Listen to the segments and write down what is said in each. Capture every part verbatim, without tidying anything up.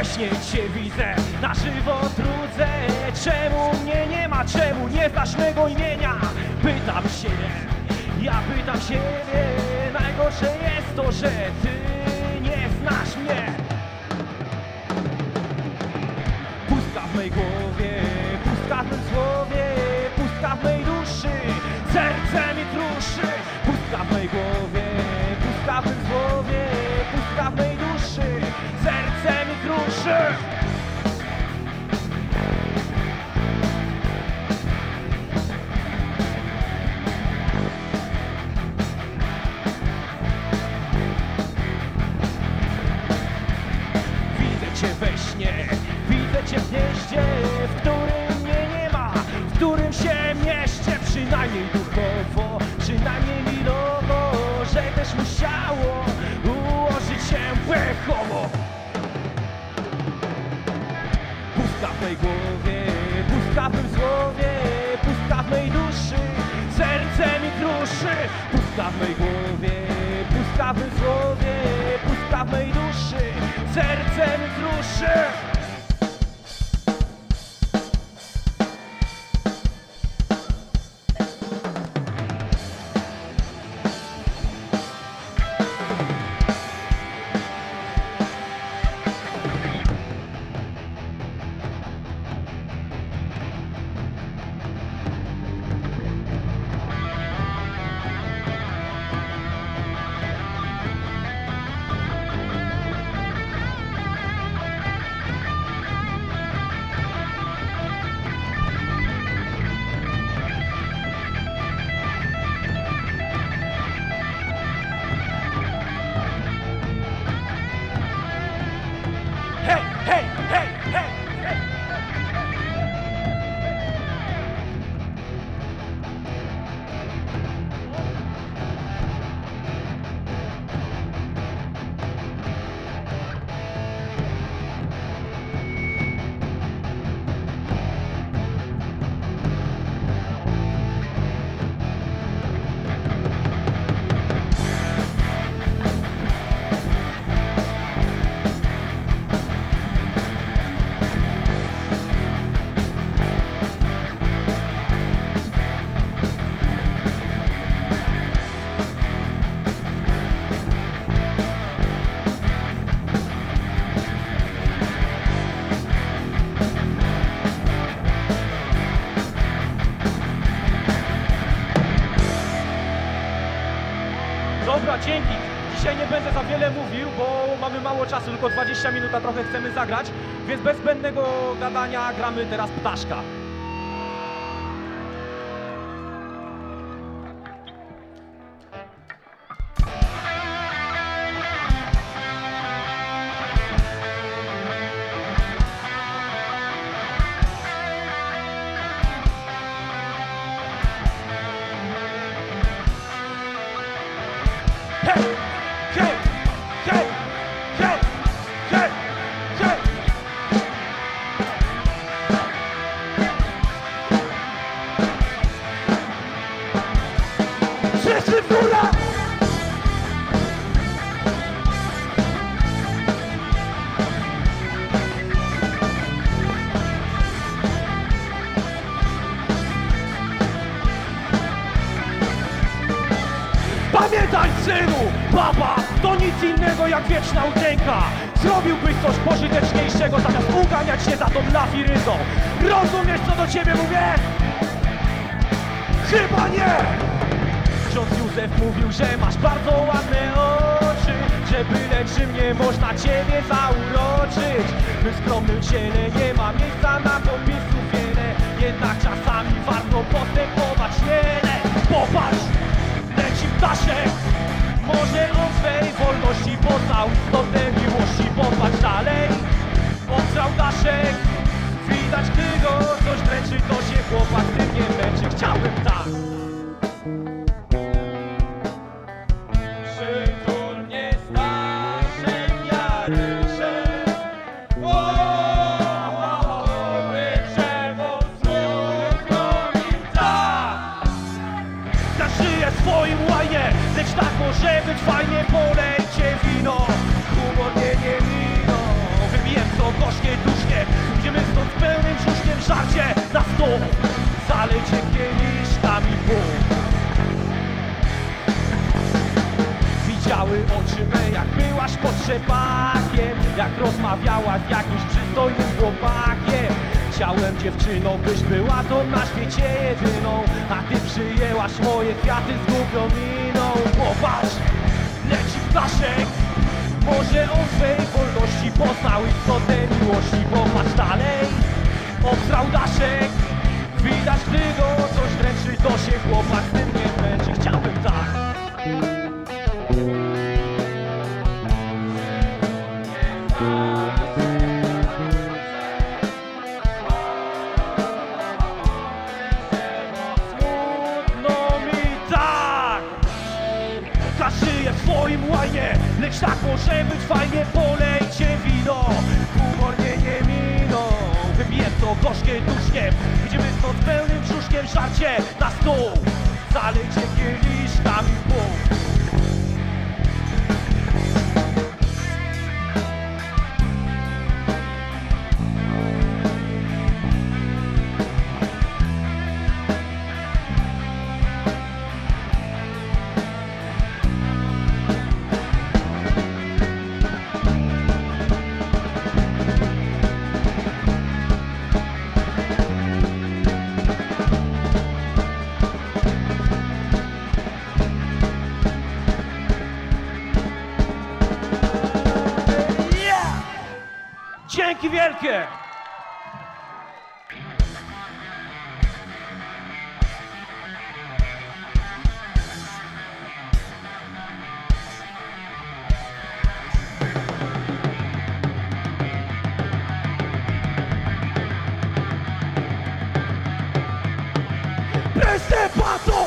śnie cię widzę, na żywo trudzę. Czemu mnie nie ma, czemu nie znasz mego imienia? Pytam siebie, ja pytam siebie. Najgorsze jest to, że ty nie znasz mnie. Pustka w mej głowie, pustka w mym słowie, pustka w mej duszy, serce mi kruszy. Pustka w mej głowie, pustka w mym słowie, pustka w mej duszy, serce mi kruszy. Widzę cię we śnie, widzę cię w gnieździe, w którym mnie nie ma, w którym się mieszczę. Przynajmniej duchowo, przynajmniej milowo, że też musiało ułożyć się pechowo. Pustka w mej głowie, pustka w mym słowie, pustka w mej duszy, serce mi kruszy. Pustka w mej głowie, pustka w mym słowie, pustka w mej duszy, serce mi kruszy. Hej, hej, hej, hej, hej! Dobra, dzięki. Dzisiaj nie będę za wiele mówił, bo mamy mało czasu, tylko dwadzieścia minut, a trochę chcemy zagrać, więc bez zbędnego gadania gramy teraz Ptaszka. Hej, hej, hej, hej, hej, hej. Wszyscy w górę! Pamiętaj, synu, baba to nic innego jak wieczna utęka. Zrobiłbyś coś pożyteczniejszego zamiast uganiać się za tą lafiryzą. Rozumiesz, co do ciebie mówię? Chyba nie! Ksiądz Józef mówił, że masz bardzo ładne oczy, że byle czym nie można ciebie zauroczyć. W mym skromnym ciele nie ma miejsca na popisów wiele, jednak czasami warto postępować wiele. Popatrz! Leci ptaszek, może on swej wolności poznał istotę miłości. Popatrz dalej, obsrał daszek, widać gdy go coś dręczy, to się chłopak tym nie męczy. Chciałbym tak. Przytul mnie Staszek, ja ryszę, o, drzewo smutno mi tak. Zaszyję swoim łajnie, lecz tak może być fajnie, polejcie wino. Humor nie, nie wino, wybiję co go stół, zalejcie kieliszkami pół. Widziały oczy me, jak byłaś pod trzepakiem, jak rozmawiałaś z jakimś przystojnym chłopakiem. Chciałem, dziewczyno, byś była to na świecie jedyną, a ty przyjęłaś moje kwiaty z głupią miną. Popatrz, leci ptaszek, może on swej wolności poznał istotę miłości. Popatrz dalej, obstrał daszek, widać, gdy go coś dręczy, to się chłopak z tym nie męczy. Chciałbym tak. Żyję w swoim łajnie, lecz tak może być fajnie. Polejcie wino, humor nie, nie miną. Wypiję to gorzkie duszkiem, idziemy stąd pełnym brzuszkiem. Żarcie na stół, zalejcie kieliszkami pół. Dzięki wielkie! Este paso!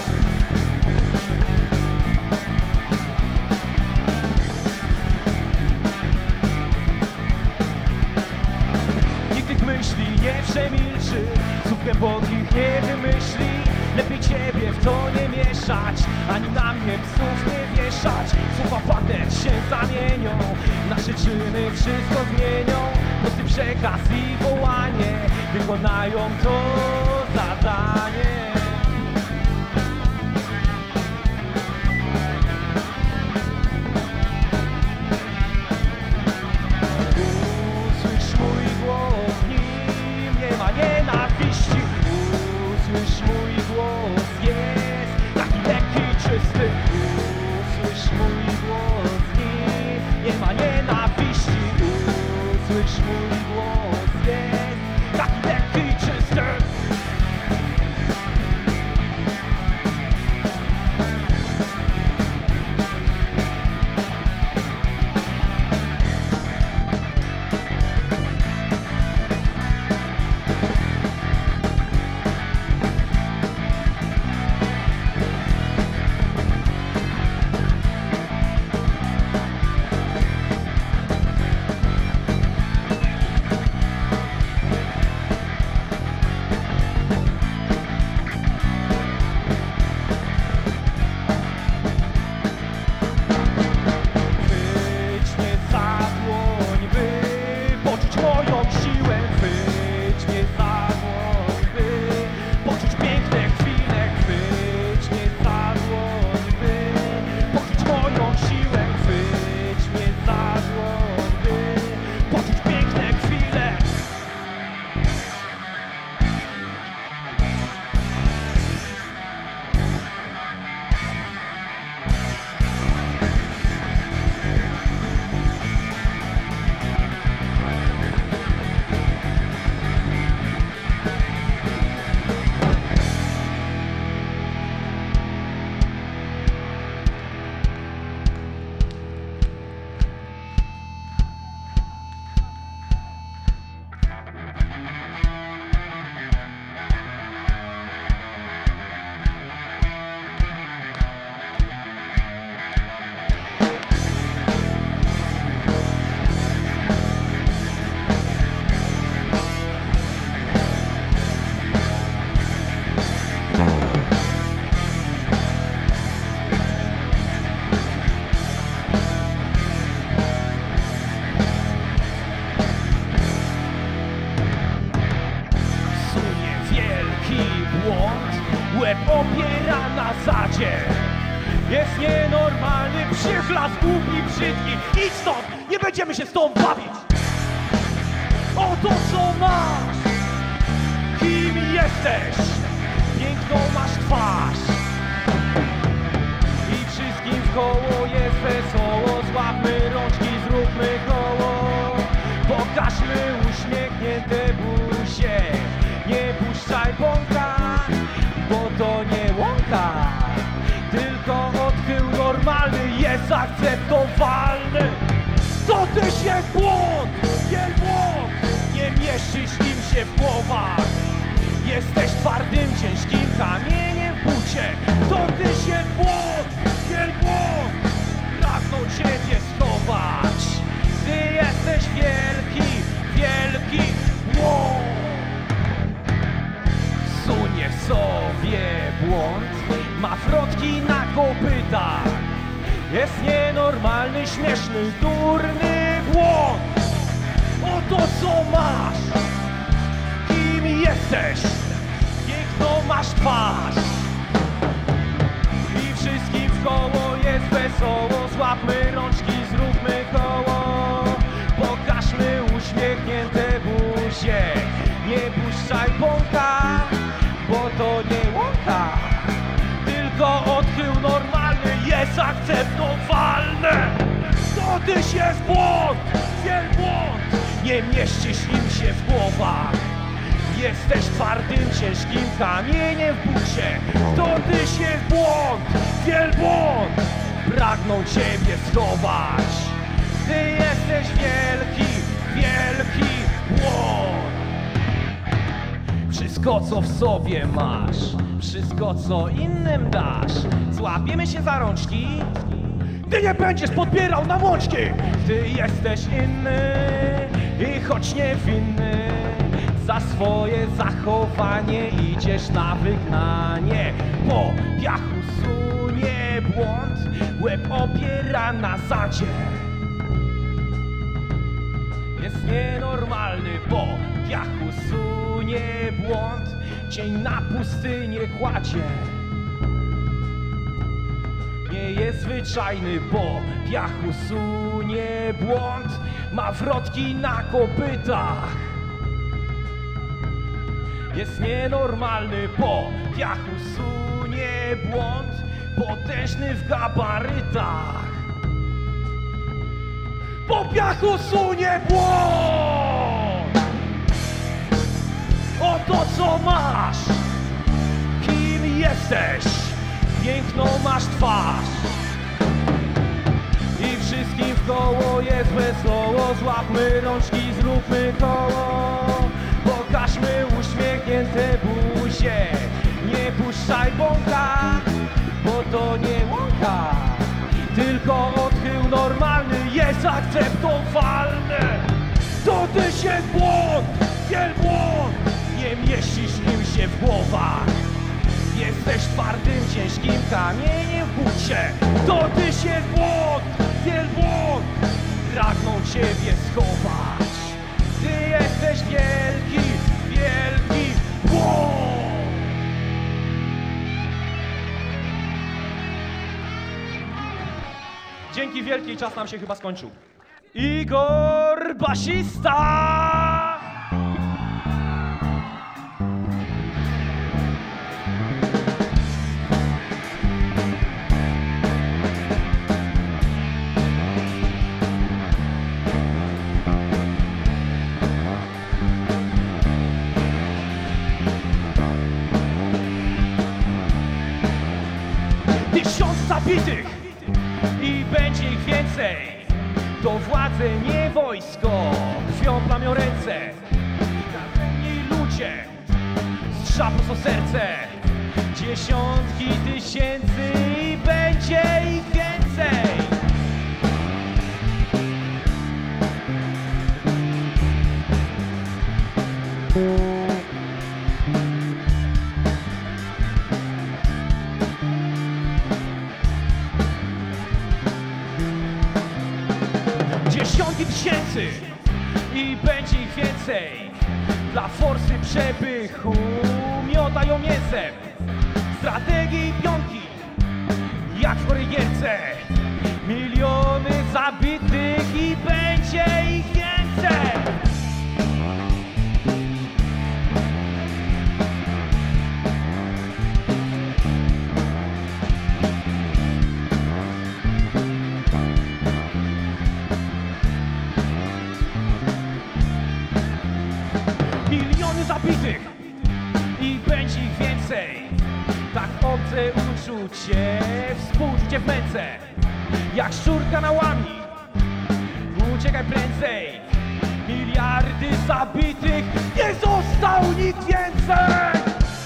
Myśli nie przemilczy, słów głębokich nie wymyśli. Lepiej ciebie w to nie mieszać, ani na mnie psów nie wieszać. Słowa padać się zamienią, nasze czyny wszystko zmienią. Prosty przekaz i wołanie wykonają to zadanie. Nienawiści, usłysz mój głos, jest taki lekki, czysty. Usłysz mój głos, nie, nie ma nienawiści. Usłysz mój głos, jest taki lekki, czysty. łeb opiera na zadzie. Jest nienormalny, przychlas, głupi, brzydki. Idź stąd, nie będziemy się z tobą bawić. Oto co masz, kim jesteś, piękną masz twarz. I wszystkim w koło jest wesoło, złapmy rączki, zróbmy koło. Pokażmy uśmiechnięte buzie, nie puszczaj bąka, bo to nie łąka. Tylko odchył normalny jest akceptowalny. To też jest błąd, wielbłąd, nie mieścisz im się w głowach. Jesteś twardym, ciężkim kamieniem w bucie. To też jest błąd, wielbłąd, pragną ciebie schować. Ty jesteś wielki, wielki błąd. Sunie w sobie błąd, ma wrotki na kopytach. Jest nienormalny, śmieszny, durny błąd. Oto co masz, kim jesteś, piękną masz twarz. I wszystkim w koło jest wesoło, złapmy rączki, zróbmy koło. Pokażmy uśmiechnięte buzie, nie puszczaj bąka, bo to nie łąka. Tylko odchył normalny jest akceptowalny. To tyś jest błąd, wielbłąd, nie mieścisz im się w głowach. Jesteś twardym, ciężkim kamieniem w bucie. To tyś jest błąd, wielbłąd, pragną ciebie schować. Ty jesteś wielki, wielki błąd. Wszystko co w sobie masz, wszystko co innym dasz, złapiemy się za rączki, ty nie będziesz podbierał na mączki. Ty jesteś inny i choć niewinny, za swoje zachowanie idziesz na wygnanie. Po piachu sunie błąd, łeb opiera na zadzie. Jest nienormalny, po piachu sunie błąd, cień na pustynię kładzie. Nie jest zwyczajny, bo piachu sunie błąd, ma wrotki na kopytach. Jest nienormalny, bo piachu sunie błąd, potężny w gabarytach. Po piachu sunie błąd. Oto co masz, kim jesteś, piękną masz twarz. I wszystkim w koło jest wesoło, złapmy rączki, zróbmy koło. Pokażmy uśmiechnięte buzie, nie puszczaj bąka, bo to nie łąka. Tylko odchył normalny jest akceptowalny. To też jest błąd, wielbłąd, nie mieścisz im się w głowach. Jesteś twardym, ciężkim kamieniem w bucie. To też jest błąd, wielbłąd, pragną ciebie schować. Ty jesteś wielki, wielki błąd. Dzięki wielkiej, czas nam się chyba skończył. Igor basista! Tysiąc zabitych i będzie ich więcej. To władze, nie wojsko, krwią plamią ręce. Każdej ludzie strzał prosto serce. Dziesiątki tysięcy i będzie ich więcej. Dziesiątki tysięcy i będzie ich więcej. Dla forsy przepychu miotają mięsem. strategii pionki, jak w korygierce. Miliony zabitych i będzie ich więcej. Miliony zabitych i będzie ich więcej. Tak obce uczucie, współczucie w męce. Jak szczur kanałami, uciekaj prędzej. Miliardy zabitych, nie został nikt więcej.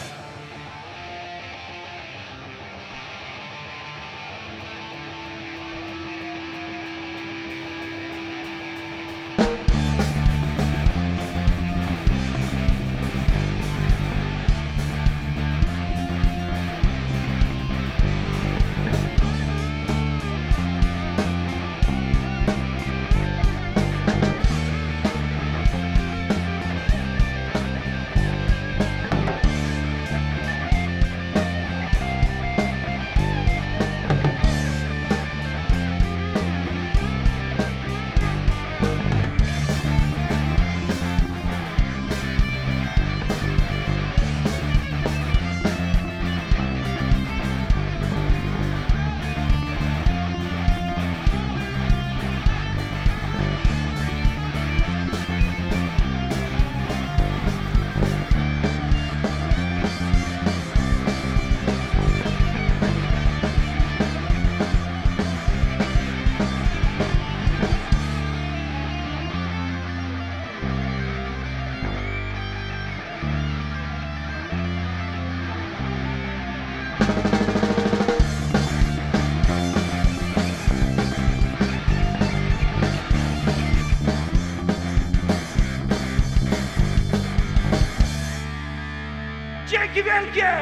Dzięki wielkie!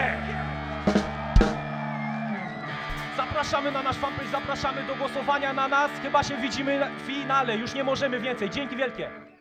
Zapraszamy na nasz fanpage, zapraszamy do głosowania na nas. Chyba się widzimy w finale, już nie możemy więcej. Dzięki wielkie!